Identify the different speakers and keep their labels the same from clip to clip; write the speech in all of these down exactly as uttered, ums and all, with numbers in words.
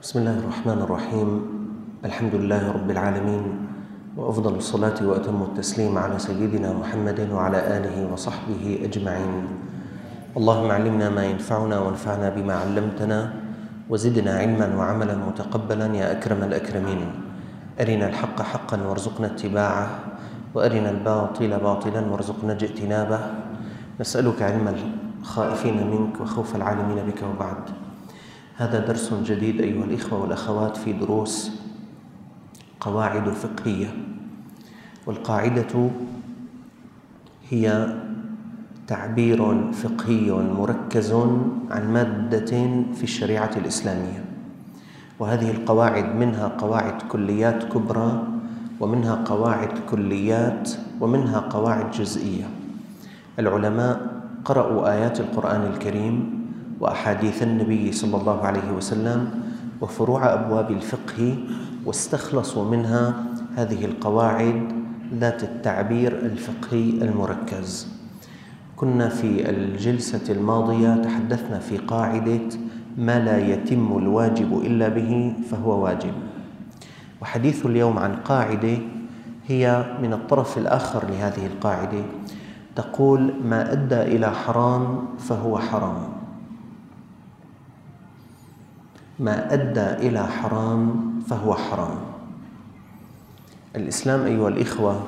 Speaker 1: بسم الله الرحمن الرحيم. الحمد لله رب العالمين، وأفضل الصلاة وأتم التسليم على سيدنا محمد وعلى آله وصحبه أجمعين. اللهم علمنا ما ينفعنا وانفعنا بما علمتنا وزدنا علما وعملا متقبلا يا أكرم الأكرمين. أرنا الحق حقا وارزقنا اتباعه، وأرنا الباطل باطلا وارزقنا اجتنابه. نسألك علم الخائفين منك وخوف العالمين بك. وبعد، هذا درس جديد أيها الإخوة والأخوات في دروس قواعد فقهية. والقاعدة هي تعبير فقهي مركز عن مادة في الشريعة الإسلامية، وهذه القواعد منها قواعد كليات كبرى، ومنها قواعد كليات، ومنها قواعد جزئية. العلماء قرأوا آيات القرآن الكريم وأحاديث النبي صلى الله عليه وسلم وفروع أبواب الفقه، واستخلصوا منها هذه القواعد ذات التعبير الفقهي المركز. كنا في الجلسة الماضية تحدثنا في قاعدة ما لا يتم الواجب إلا به فهو واجب، وحديث اليوم عن قاعدة هي من الطرف الآخر لهذه القاعدة، تقول ما أدى إلى حرام فهو حرام. ما أدى إلى حرام فهو حرام. الإسلام أيها الإخوة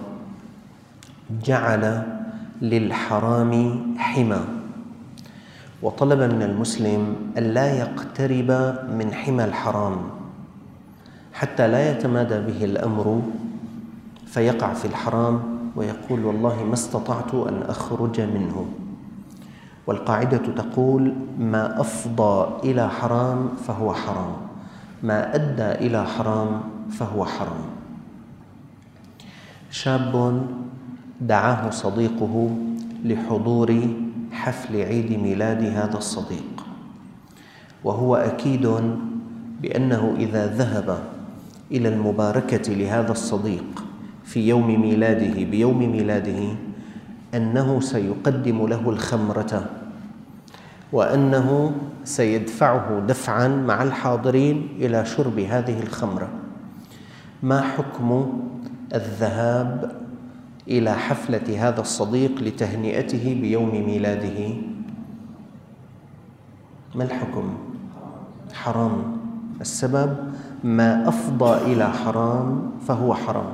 Speaker 1: جعل للحرام حمى، وطلب من المسلم ألا يقترب من حمى الحرام حتى لا يتمادى به الأمر فيقع في الحرام ويقول والله ما استطعت أن أخرج منه. والقاعدة تقول ما أفضى إلى حرام فهو حرام، ما أدى إلى حرام فهو حرام. شاب دعاه صديقه لحضور حفل عيد ميلاد هذا الصديق، وهو أكيد بأنه إذا ذهب إلى المباركة لهذا الصديق في يوم ميلاده بيوم ميلاده أنه سيقدم له الخمرة، وأنه سيدفعه دفعاً مع الحاضرين إلى شرب هذه الخمرة. ما حكم الذهاب إلى حفلة هذا الصديق لتهنئته بيوم ميلاده؟ ما الحكم؟ حرام. السبب ما أفضى إلى حرام فهو حرام.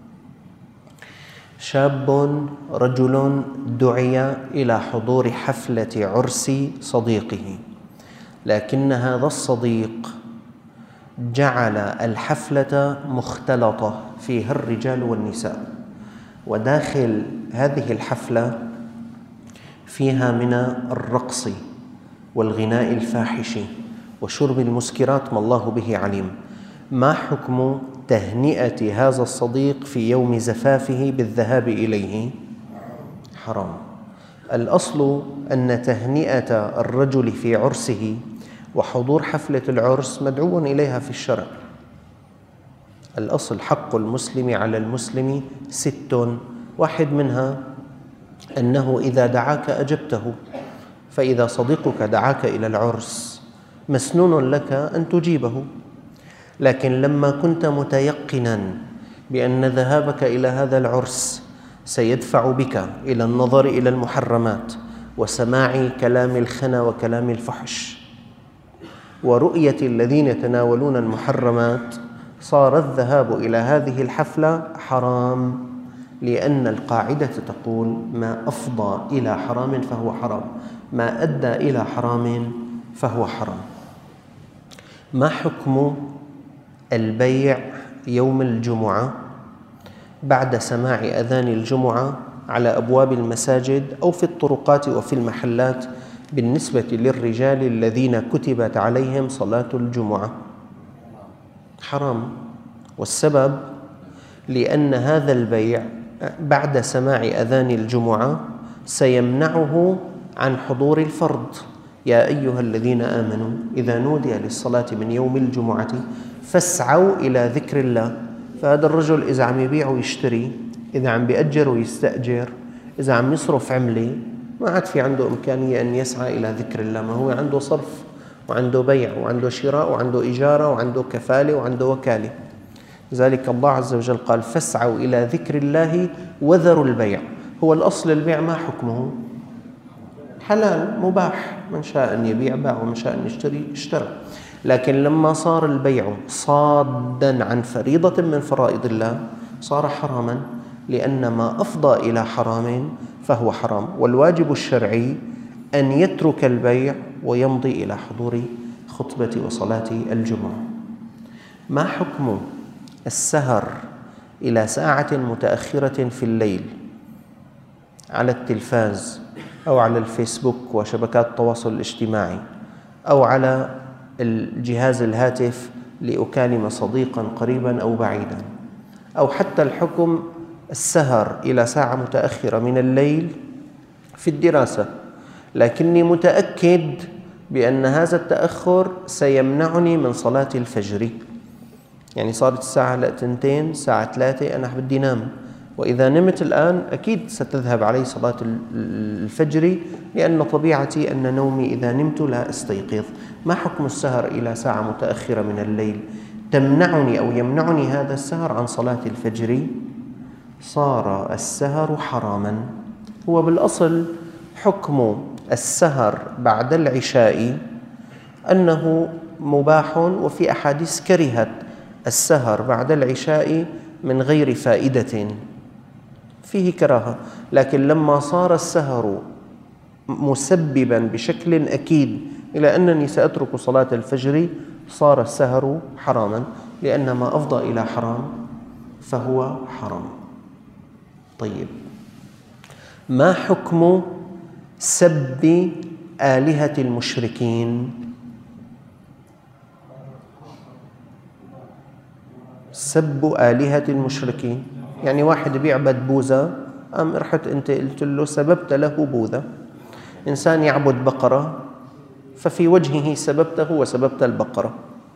Speaker 1: شاب رجل دعي إلى حضور حفلة عرس صديقه، لكن هذا الصديق جعل الحفلة مختلطة فيها الرجال والنساء، وداخل هذه الحفلة فيها من الرقص والغناء الفاحش وشرب المسكرات ما الله به عليم. ما حكم تهنئة هذا الصديق في يوم زفافه بالذهاب إليه؟ حرام. الأصل أن تهنئة الرجل في عرسه وحضور حفلة العرس مدعو إليها في الشرع. الأصل حق المسلم على المسلم ست، واحد منها أنه إذا دعاك أجبته، فإذا صديقك دعاك إلى العرس مسنون لك أن تجيبه. لكن لما كنت متيقناً بأن ذهابك إلى هذا العرس سيدفع بك إلى النظر إلى المحرمات وسماع كلام الخنا وكلام الفحش ورؤية الذين يتناولون المحرمات، صار الذهاب إلى هذه الحفلة حرام، لأن القاعدة تقول ما أفضى إلى حرام فهو حرام، ما أدى إلى حرام فهو حرام. ما حكم البيع يوم الجمعة بعد سماع أذان الجمعة على أبواب المساجد أو في الطرقات وفي المحلات بالنسبة للرجال الذين كتبت عليهم صلاة الجمعة؟ حرام. والسبب لأن هذا البيع بعد سماع أذان الجمعة سيمنعه عن حضور الفرض. يا أيها الذين آمنوا إذا نودي للصلاة من يوم الجمعة فاسعوا إلى ذكر الله. فهذا الرجل إذا عم يبيع ويشتري، إذا عم بيأجر ويستأجر، إذا عم يصرف عملة، ما عاد في عنده إمكانية أن يسعى إلى ذكر الله، ما هو عنده صرف وعنده بيع وعنده شراء وعنده إجارة وعنده كفالة وعنده وكالة. لذلك الله عز وجل قال فاسعوا إلى ذكر الله وذروا البيع. هو الأصل البيع ما حكمه؟ حلال مباح، من شاء أن يبيع باع ومن شاء أن يشتري اشترى. لكن لما صار البيع صاداً عن فريضة من فرائض الله صار حراما، لأن ما أفضى إلى حرام فهو حرام. والواجب الشرعي أن يترك البيع ويمضي إلى حضور خطبة وصلاة الجمعة. ما حكم السهر إلى ساعة متأخرة في الليل على التلفاز أو على الفيسبوك وشبكات التواصل الاجتماعي أو على الجهاز الهاتف لأكالم صديقاً قريباً أو بعيداً، أو حتى الحكم السهر إلى ساعة متأخرة من الليل في الدراسة، لكني متأكد بأن هذا التأخر سيمنعني من صلاة الفجر. يعني صارت الساعة لتنتين ساعة ثلاثة أنا بدي نام، وإذا نمت الآن أكيد ستذهب علي صلاة الفجر، لأن طبيعتي أن نومي إذا نمت لا أستيقظ. ما حكم السهر إلى ساعة متأخرة من الليل تمنعني أو يمنعني هذا السهر عن صلاة الفجر؟ صار السهر حراما. هو بالأصل حكم السهر بعد العشاء أنه مباح، وفي أحاديث كرهت السهر بعد العشاء من غير فائدة، فيه كراهة. لكن لما صار السهر مسببا بشكل أكيد إلى أنني سأترك صلاة الفجر صار السهر حراما، لأن ما أفضى إلى حرام فهو حرام. طيب، ما حكم سب آلهة المشركين؟ سب آلهة المشركين، يعني واحد بيعبد بوذا، أم رحت أنت قلت له سببت له بوذا. إنسان يعبد بقرة ففي وجهه سببته وسببت البقرة.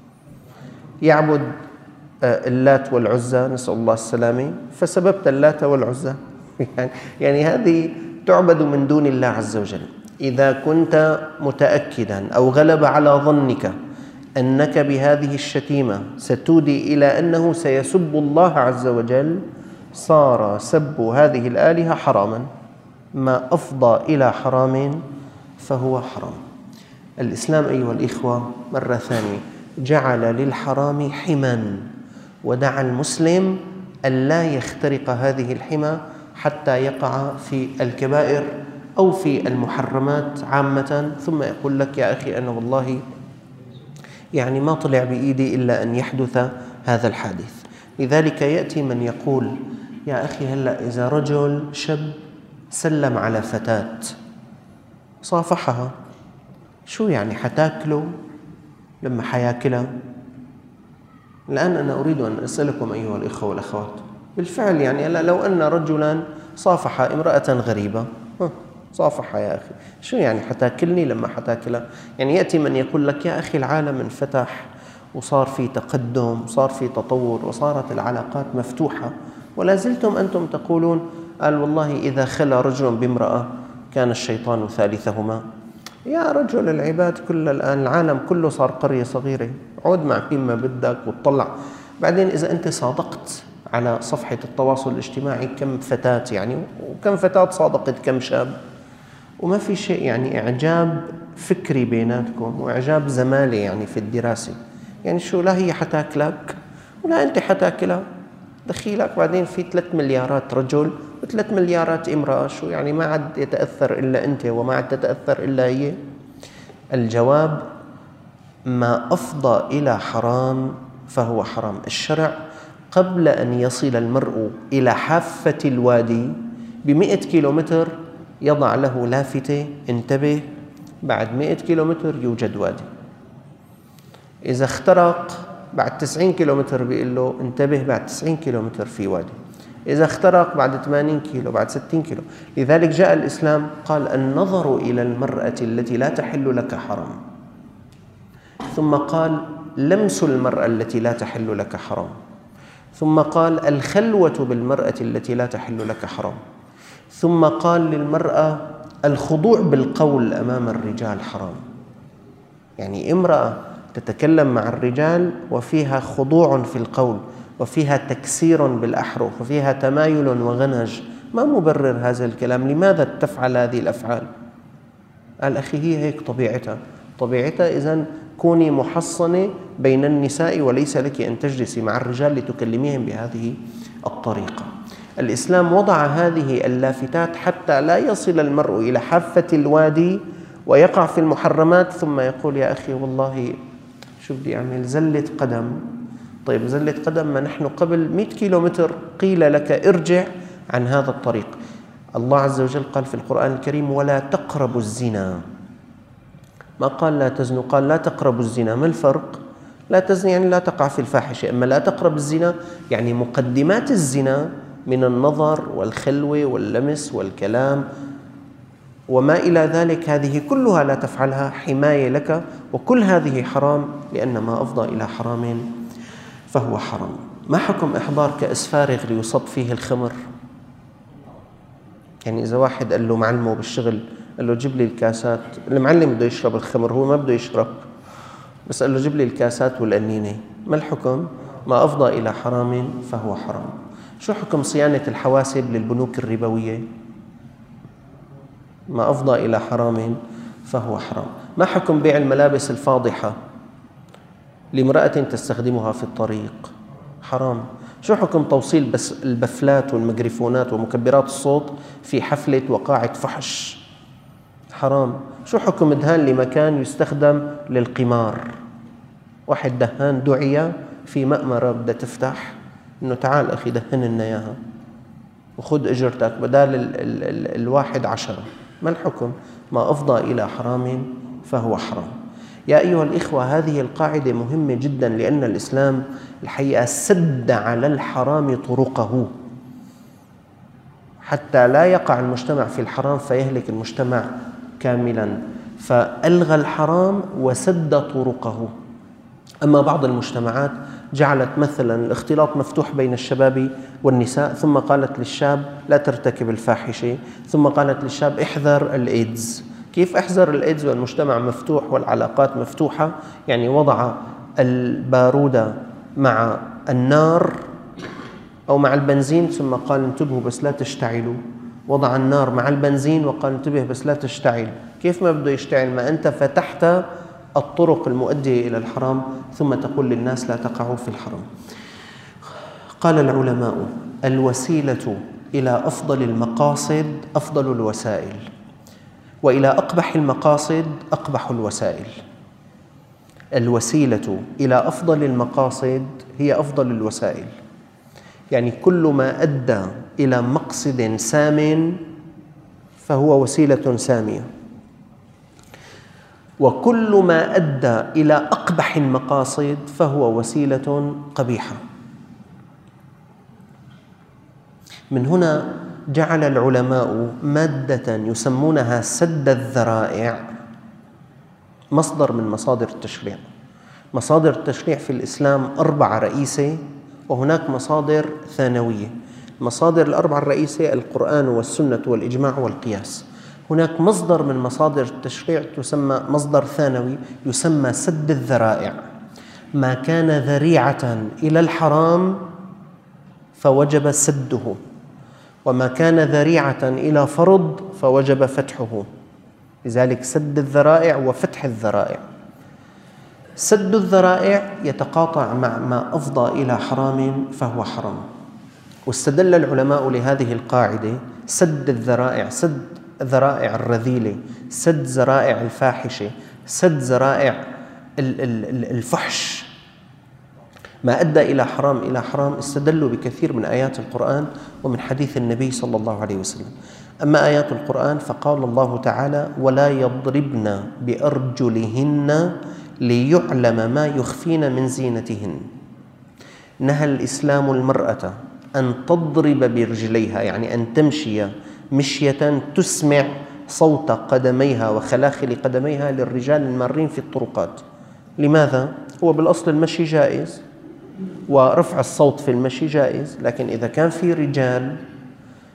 Speaker 1: يعبد اللات والعزى، نسأل الله السلامة، فسببت اللات والعزى. يعني هذه تعبد من دون الله عز وجل. إذا كنت متأكدا أو غلب على ظنك أنك بهذه الشتيمة ستودي إلى أنه سيسب الله عز وجل، صار سب هذه الآلهة حراما. ما أفضى إلى حرام فهو حرام. الإسلام أيها الإخوة مرة ثانية جعل للحرام حما، ودعا المسلم ألا يخترق هذه الحمى حتى يقع في الكبائر أو في المحرمات عامة، ثم يقول لك يا أخي أنا والله يعني ما طلع بإيدي إلا أن يحدث هذا الحادث. لذلك يأتي من يقول يا أخي هلأ إذا رجل شاب سلم على فتاة صافحها، شو يعني حتاكله لما حياكلها؟ الآن أنا أريد أن أسألكم أيها الإخوة والأخوات، بالفعل يعني لو أن رجلا صافح امرأة غريبة، صافح يا أخي، شو يعني حتاكلني لما حتاكلها؟ يعني يأتي من يقول لك يا أخي العالم انفتح وصار في تقدم وصار في تطور وصارت العلاقات مفتوحة، ولا زلتم أنتم تقولون قال والله إذا خلى رجل بامرأة كان الشيطان ثالثهما. يا رجل العباد كل الآن العالم كله صار قرية صغيرة، عود مع مين ما بدك وتطلع. بعدين إذا أنت صادقت على صفحة التواصل الاجتماعي كم فتاة يعني، وكم فتاة صادقت كم شاب، وما في شيء يعني إعجاب فكري بيناتكم وإعجاب زمالي يعني في الدراسة. يعني شو لا هي حتاكلك ولا أنت حتاكلها، دخيلك. بعدين في ثلاث مليارات رجل وثلاث مليارات امرأة، شو يعني ما عاد يتأثر إلا أنت وما عاد تتأثر إلا هي؟ الجواب ما أفضى إلى حرام فهو حرام. الشرع قبل أن يصل المرء إلى حافة الوادي بمئة كيلومتر يضع له لافتة انتبه بعد مئة كيلومتر يوجد وادي. إذا اخترق بعد تسعين كيلومتر بيقول له انتبه بعد تسعين كيلومتر في وادي. إذا اخترق بعد ثمانين كيلو بعد ستين كيلو. لذلك جاء الإسلام قال النظر إلى المرأة التي لا تحل لك حرام، ثم قال لمس المرأة التي لا تحل لك حرام، ثم قال الخلوة بالمرأة التي لا تحل لك حرام، ثم قال للمرأة الخضوع بالقول أمام الرجال حرام. يعني امرأة تتكلم مع الرجال وفيها خضوع في القول وفيها تكسير بالأحرف وفيها تمايل وغنج، ما مبرر هذا الكلام؟ لماذا تفعل هذه الأفعال؟ قال أخي هي هيك طبيعتها، طبيعتها إذن كوني محصنة بين النساء وليس لك أن تجلسي مع الرجال لتكلميهم بهذه الطريقة. الإسلام وضع هذه اللافتات حتى لا يصل المرء إلى حافة الوادي ويقع في المحرمات ثم يقول يا أخي والله شو بدي أعمل، زلة قدم. طيب زلة قدم، ما نحن قبل مئة كيلومتر قيل لك ارجع عن هذا الطريق. الله عز وجل قال في القرآن الكريم ولا تقربوا الزنا، ما قال لا تزنوا، قال لا تقربوا الزنا. ما الفرق؟ لا تزني يعني لا تقع في الفاحشة، أما لا تقرب الزنا يعني مقدمات الزنا من النظر والخلوة واللمس والكلام وما إلى ذلك، هذه كلها لا تفعلها، حماية لك، وكل هذه حرام، لأن ما أفضى إلى حرام فهو حرام. ما حكم إحضار كأس فارغ ليصب فيه الخمر؟ يعني إذا واحد قال له معلمه بالشغل قال له جيب لي الكاسات، المعلم بده يشرب الخمر، هو ما بده يشرب، بس قال له جيب لي الكاسات والقنينة، ما الحكم؟ ما أفضى إلى حرام فهو حرام. شو حكم صيانة الحواسب للبنوك الربوية؟ ما أفضى إلى حرام فهو حرام. ما حكم بيع الملابس الفاضحة لامرأة تستخدمها في الطريق؟ حرام. شو حكم توصيل بس البفلات والميكروفونات ومكبرات الصوت في حفلة وقاعة فحش؟ حرام. شو حكم دهان لمكان يستخدم للقمار؟ واحد دهان دعية في مأمرة بدها تفتح، إنه تعال أخي دهن لنا إياها وخذ أجرتك بدال ال ال ال الواحد عشرة. ما الحكم؟ ما أفضى إلى حرام فهو حرام. يا أيها الإخوة، هذه القاعدة مهمة جدا، لأن الإسلام الحقيقة سد على الحرام طرقه حتى لا يقع المجتمع في الحرام فيهلك المجتمع كاملا، فألغى الحرام وسد طرقه. أما بعض المجتمعات جعلت مثلا الاختلاط مفتوح بين الشباب والنساء، ثم قالت للشاب لا ترتكب الفاحشة، ثم قالت للشاب احذر الإيدز. كيف احذر الإيدز والمجتمع مفتوح والعلاقات مفتوحة؟ يعني وضع البارودة مع النار أو مع البنزين ثم قال انتبهوا بس لا تشتعلوا، وضع النار مع البنزين وقال انتبه بس لا تشتعل. كيف ما بده يشتعل؟ ما أنت فتحت الطرق المؤدية إلى الحرام ثم تقول للناس لا تقعوا في الحرام. قال العلماء الوسيلة إلى أفضل المقاصد أفضل الوسائل، وإلى أقبح المقاصد أقبح الوسائل. الوسيلة إلى أفضل المقاصد هي أفضل الوسائل، يعني كل ما أدى إلى مقصد سام فهو وسيلة سامية، وكل ما أدى إلى أقبح المقاصد فهو وسيلة قبيحة. من هنا جعل العلماء مادة يسمونها سد الذرائع مصدر من مصادر التشريع. مصادر التشريع في الإسلام أربعة رئيسة وهناك مصادر ثانوية. المصادر الأربعة الرئيسة القرآن والسنة والإجماع والقياس. هناك مصدر من مصادر التشريع تسمى مصدر ثانوي يسمى سد الذرائع، ما كان ذريعة إلى الحرام فوجب سده، وما كان ذريعة إلى فرض فوجب فتحه. لذلك سد الذرائع وفتح الذرائع. سد الذرائع يتقاطع مع ما أفضى إلى حرام فهو حرام. واستدل العلماء لهذه القاعدة سد الذرائع، سد ذرائع الرذيلة، سد ذرائع الفاحشة، سد ذرائع الفحش، ما أدى إلى حرام إلى حرام، استدلوا بكثير من آيات القرآن ومن حديث النبي صلى الله عليه وسلم. أما آيات القرآن فقال الله تعالى ولا يضربن بأرجلهن ليعلم ما يخفين من زينتهن. نهى الإسلام المرأة أن تضرب برجليها، يعني أن تمشي مشية تسمع صوت قدميها وخلاخل قدميها للرجال المارين في الطرقات. لماذا؟ هو بالأصل المشي جائز ورفع الصوت في المشي جائز، لكن إذا كان في رجال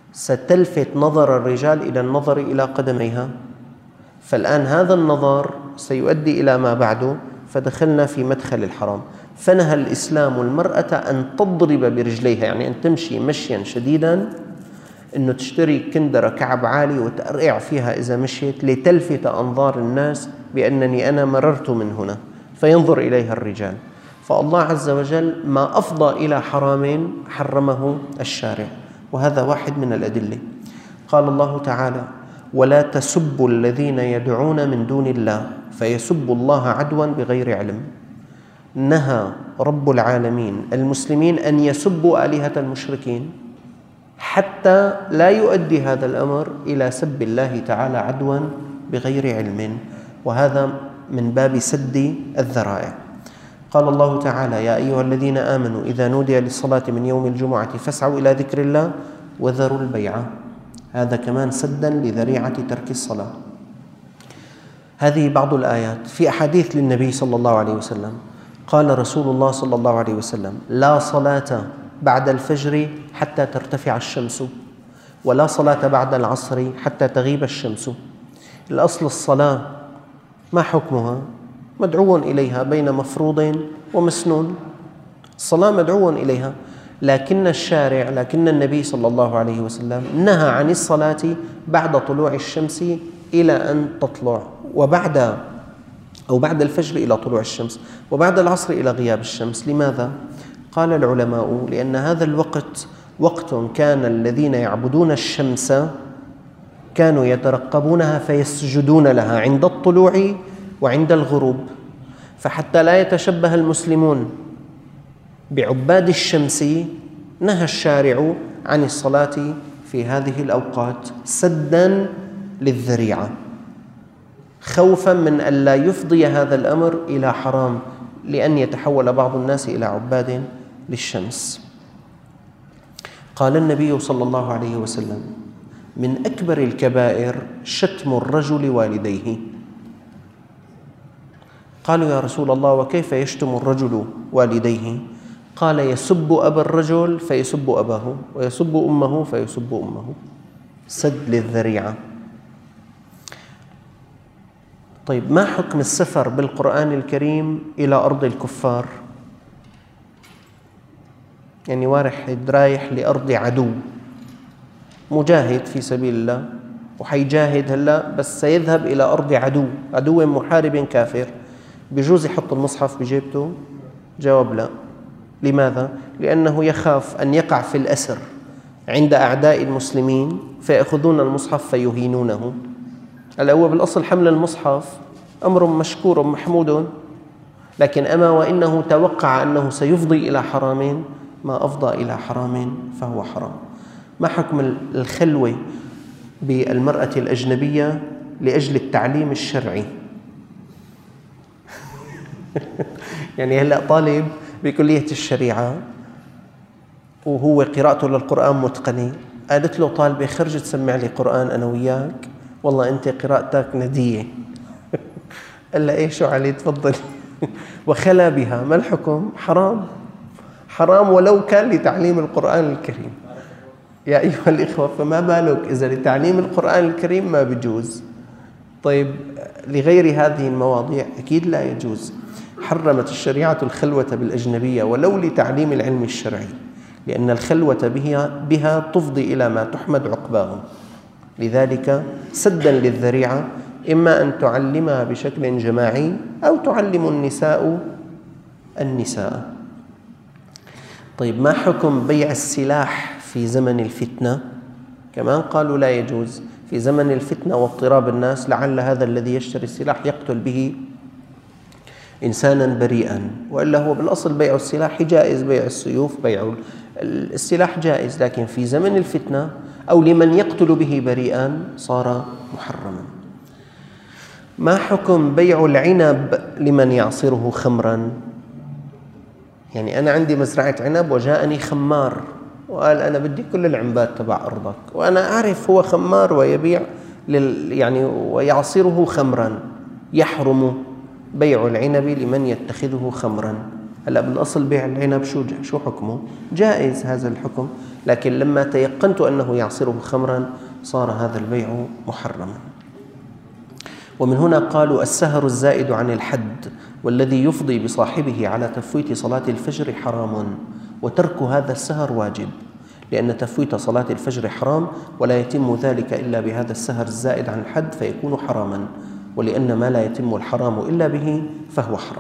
Speaker 1: ستلفت نظر الرجال إلى النظر إلى قدميها، فالآن هذا النظر سيؤدي إلى ما بعده، فدخلنا في مدخل الحرام. فنهى الإسلام المرأة أن تضرب برجليها، يعني أن تمشي مشيا شديدا، أنه تشتري كندرة كعب عالي وترقع فيها إذا مشيت لتلفت أنظار الناس بأنني أنا مررت من هنا فينظر إليها الرجال. فالله عز وجل ما أفضى إلى حرام حرمه الشارع، وهذا واحد من الأدلة. قال الله تعالى: ولا تسبوا الذين يدعون من دون الله فيسبوا الله عدوا بغير علم. نهى رب العالمين المسلمين أن يسبوا آلهة المشركين حتى لا يؤدي هذا الأمر إلى سب الله تعالى عدوا بغير علم، وهذا من باب سد الذرائع. قال الله تعالى: يا أيها الذين آمنوا إذا نودي للصلاة من يوم الجمعة فاسعوا إلى ذكر الله وذروا البيع. هذا كمان سدا لذريعة ترك الصلاة. هذه بعض الآيات. في أحاديث للنبي صلى الله عليه وسلم قال رسول الله صلى الله عليه وسلم: لا صلاة بعد الفجر حتى ترتفع الشمس، ولا صلاة بعد العصر حتى تغيب الشمس. الأصل الصلاة، ما حكمها؟ مدعو إليها بين مفروض ومسنون. الصلاة مدعو إليها، لكن الشارع لكن النبي صلى الله عليه وسلم نهى عن الصلاة بعد طلوع الشمس إلى أن تطلع، وبعد أو بعد الفجر إلى طلوع الشمس، وبعد العصر إلى غياب الشمس. لماذا؟ قال العلماء: لأن هذا الوقت وقت كان الذين يعبدون الشمس كانوا يترقبونها فيسجدون لها عند الطلوع وعند الغروب، فحتى لا يتشبه المسلمون بعباد الشمس نهى الشارع عن الصلاة في هذه الأوقات سدا للذريعة، خوفا من أن لا يفضي هذا الأمر إلى حرام، لأن يتحول بعض الناس إلى عباد للشمس. قال النبي صلى الله عليه وسلم: من أكبر الكبائر شتم الرجل والديه. قالوا: يا رسول الله، وكيف يشتم الرجل والديه؟ قال: يسب أبا الرجل فيسب أباه، ويسب أمه فيسب أمه، سد للذريعة. طيب، ما حكم السفر بالقرآن الكريم إلى أرض الكفار؟ يعني واحد رايح لأرض عدو، مجاهد في سبيل الله وحيجاهد هلا، بس سيذهب إلى أرض عدو، عدو محارب كافر، بجوز يحط المصحف بجيبته؟ جواب لا. لماذا؟ لأنه يخاف أن يقع في الأسر عند أعداء المسلمين فيأخذون المصحف فيهينونه. هلا هو بالأصل حمل المصحف أمر مشكور محمود، لكن أما وإنه توقع أنه سيفضي إلى حرام، ما أفضى إلى حرام فهو حرام. ما حكم الخلوة بالمرأة الأجنبية لأجل التعليم الشرعي؟ يعني هلأ طالب بكلية الشريعة وهو قراءته للقرآن متقنة، قالت له طالبة: خرج تسمع لي قرآن أنا وياك، والله أنت قراءتك ندية. قال لها: إيه شو علي، تفضل. وخلى بها. ما الحكم؟ حرام، حرام ولو كان لتعليم القرآن الكريم. يا أيها الإخوة، فما بالك إذا لتعليم القرآن الكريم ما بيجوز؟ طيب، لغير هذه المواضيع أكيد لا يجوز. حرمت الشريعة الخلوة بالأجنبية ولو لتعليم العلم الشرعي، لأن الخلوة بها, بها تفضي إلى ما تحمد عقباه. لذلك سدا للذريعة، إما أن تعلمها بشكل جماعي أو تعلم النساء النساء. طيب، ما حكم بيع السلاح في زمن الفتنة؟ كمان قالوا لا يجوز في زمن الفتنة واضطراب الناس، لعل هذا الذي يشتري السلاح يقتل به إنسانا بريئا، وإلا هو بالأصل بيع السلاح جائز، بيع السيوف، بيع السلاح جائز، لكن في زمن الفتنة أو لمن يقتل به بريئا صار محرما. ما حكم بيع العنب لمن يعصره خمرا؟ يعني أنا عندي مزرعة عنب وجاءني خمار وقال: أنا بدي كل العنبات تبع أرضك، وأنا أعرف هو خمار ويبيع لل يعني ويعصره خمرا، يحرم بيع العنب لمن يتخذه خمرا. هلا بالأصل بيع العنب شو شو حكمه؟ جائز هذا الحكم، لكن لما تيقنت أنه يعصره خمرا صار هذا البيع محرما. ومن هنا قالوا السهر الزائد عن الحد والذي يفضي بصاحبه على تفويت صلاة الفجر حرام، وترك هذا السهر واجب، لأن تفويت صلاة الفجر حرام ولا يتم ذلك إلا بهذا السهر الزائد عن الحد فيكون حراما، ولأن ما لا يتم الحرام إلا به فهو حرام.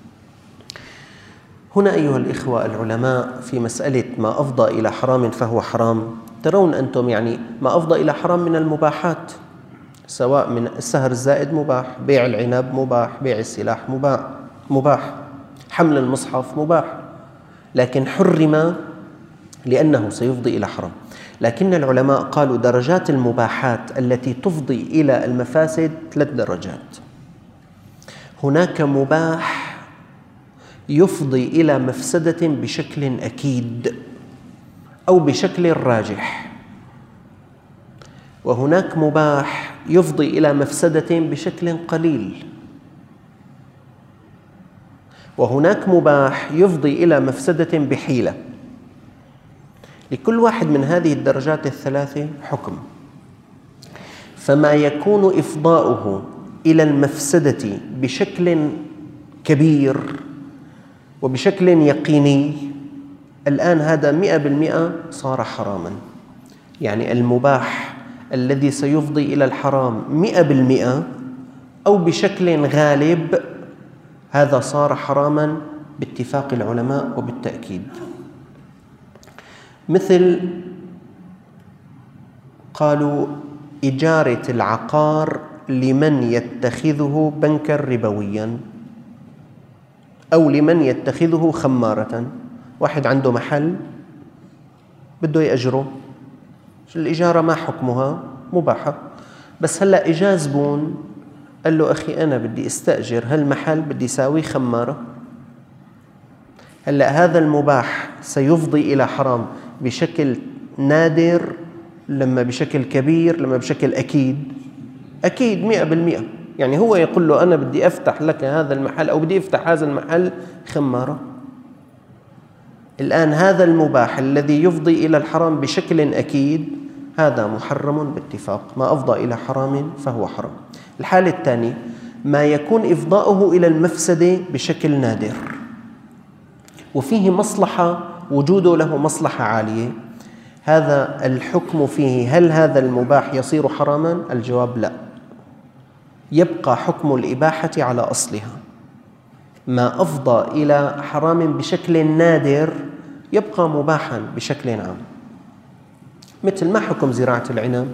Speaker 1: هنا أيها الإخوة العلماء في مسألة ما أفضى إلى حرام فهو حرام، ترون أنتم يعني ما أفضى إلى حرام من المباحات، سواء من السهر الزائد مباح، بيع العنب مباح، بيع السلاح مباح مباح، حمل المصحف مباح، لكن حرم لأنه سيفضي إلى حرام. لكن العلماء قالوا درجات المباحات التي تفضي إلى المفاسد ثلاث درجات. هناك مباح يفضي إلى مفسدة بشكل أكيد أو بشكل راجح، وهناك مباح يفضي إلى مفسدة بشكل قليل، وهناك مباح يفضي إلى مفسدة بحيلة. لكل واحد من هذه الدرجات الثلاثة حكم، فما يكون إفضاؤه إلى المفسدة بشكل كبير وبشكل يقيني الآن هذا مئة بالمئة صار حراما، يعني المباح الذي سيفضي إلى الحرام مئة بالمئة أو بشكل غالب هذا صار حراما باتفاق العلماء وبالتأكيد. مثل قالوا إجارة العقار لمن يتخذه بنكا ربويا أو لمن يتخذه خمارة. واحد عنده محل بده يأجره، الإجارة ما حكمها مباحة، بس هلأ إجا زبون قال له أخي أنا بدي استأجر هالمحل بدي يساوي خمارة. هلأ هذا المباح سيفضي إلى حرام بشكل نادر لما بشكل كبير لما بشكل أكيد أكيد مئة بالمئة. يعني هو يقول له أنا بدي أفتح لك هذا المحل أو بدي أفتح هذا المحل خمارة. الآن هذا المباح الذي يفضي إلى الحرام بشكل أكيد هذا محرم باتفاق، ما أفضى إلى حرام فهو حرام. الحالة الثانية ما يكون إفضاؤه إلى المفسدة بشكل نادر وفيه مصلحة، وجوده له مصلحة عالية، هذا الحكم فيه هل هذا المباح يصير حراما؟ الجواب لا، يبقى حكم الإباحة على أصلها. ما أفضى إلى حرام بشكل نادر يبقى مباحا بشكل عام. مثل ما حكم زراعة العنب؟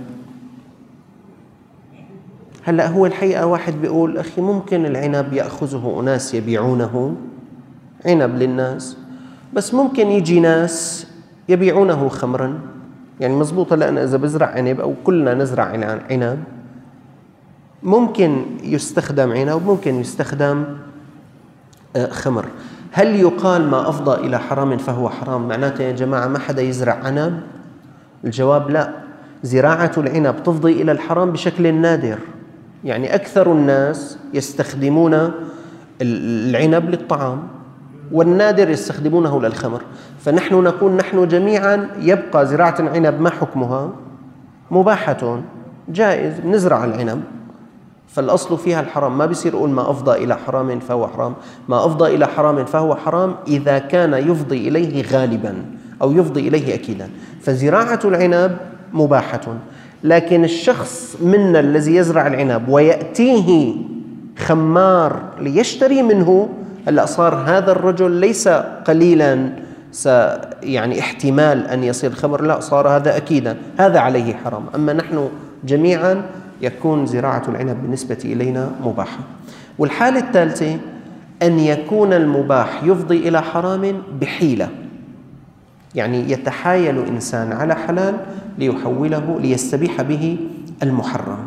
Speaker 1: هلأ هو الحقيقة واحد بيقول أخي ممكن العنب يأخذه أناس يبيعونه عنب للناس، بس ممكن يجي ناس يبيعونه خمرا. يعني مزبوط، لأن إذا بزرع عنب أو كلنا نزرع عنب ممكن يستخدم عنب ممكن يستخدم خمر. هل يقال ما أفضى إلى حرام فهو حرام معناته يا جماعة ما حدا يزرع عنب؟ الجواب لا، زراعة العنب تفضي إلى الحرام بشكل نادر، يعني أكثر الناس يستخدمون العنب للطعام والنادر يستخدمونه للخمر. فنحن نقول نحن جميعا يبقى زراعة العنب ما حكمها؟ مباحة جائز، نزرع العنب، فالأصل فيها الحرام. ما بيصير يقول ما أفضى إلى حرام فهو حرام. ما أفضى إلى حرام فهو حرام إذا كان يفضي إليه غالبا أو يفضي إليه أكيدا. فزراعة العنب مباحة، لكن الشخص منا الذي يزرع العنب ويأتيه خمار ليشتري منه، هلأ صار هذا الرجل ليس قليلا يعني احتمال أن يصير خمر، لا صار هذا أكيدا، هذا عليه حرام. أما نحن جميعا يكون زراعة العنب بالنسبة إلينا مباحة. والحالة الثالثة أن يكون المباح يفضي إلى حرام بحيلة، يعني يتحايل إنسان على حلال ليحوله ليستبيح به المحرم.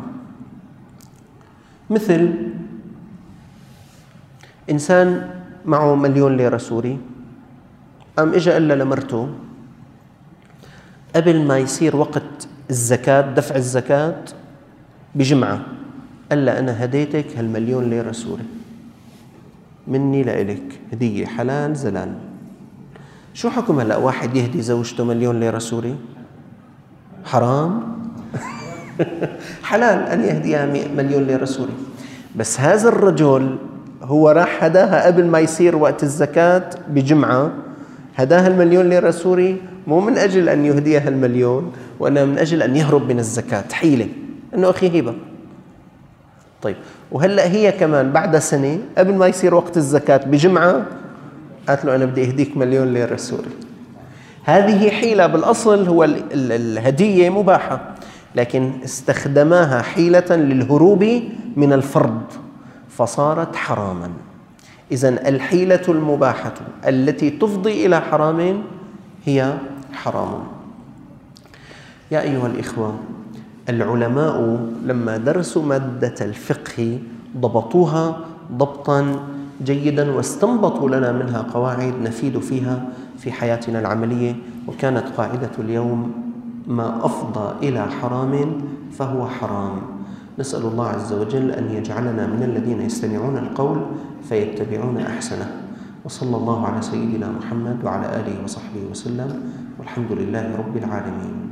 Speaker 1: مثل إنسان معه مليون ليرة سوري، قام إجا قال لمرته قبل ما يصير وقت الزكاة دفع الزكاة بجمعة، قال لها أنا هديتك هالمليون ليرة سوري مني لإلك هدية حلال زلال. شو حكم هلأ واحد يهدي زوجته مليون ليرة سوري؟ حرام؟ حلال أن يهديها مليون ليرة سوري. بس هذا الرجل هو راح هداها قبل ما يصير وقت الزكاة بجمعة، هداها المليون ليرة سوري مو من أجل أن يهديها المليون، وإنما من أجل أن يهرب من الزكاة، حيلة إنه أخي هبة. طيب وهلأ هي كمان بعد سنة قبل ما يصير وقت الزكاة بجمعة قالت له أنا بدي أهديك مليون ليرة سوري. هذه حيلة، بالأصل هو الهدية مباحة، لكن استخدماها حيلة للهروب من الفرض فصارت حراما. إذن الحيلة المباحة التي تفضي إلى حرام هي حرام. يا أيها الإخوة، العلماء لما درسوا مادة الفقه ضبطوها ضبطا جيدا، واستنبطوا لنا منها قواعد نفيد فيها في حياتنا العملية. وكانت قاعدة اليوم: ما أفضى إلى حرام فهو حرام. نسأل الله عز وجل أن يجعلنا من الذين يستمعون القول فيتبعون أحسنه. وصلى الله على سيدنا محمد وعلى آله وصحبه وسلم، والحمد لله رب العالمين.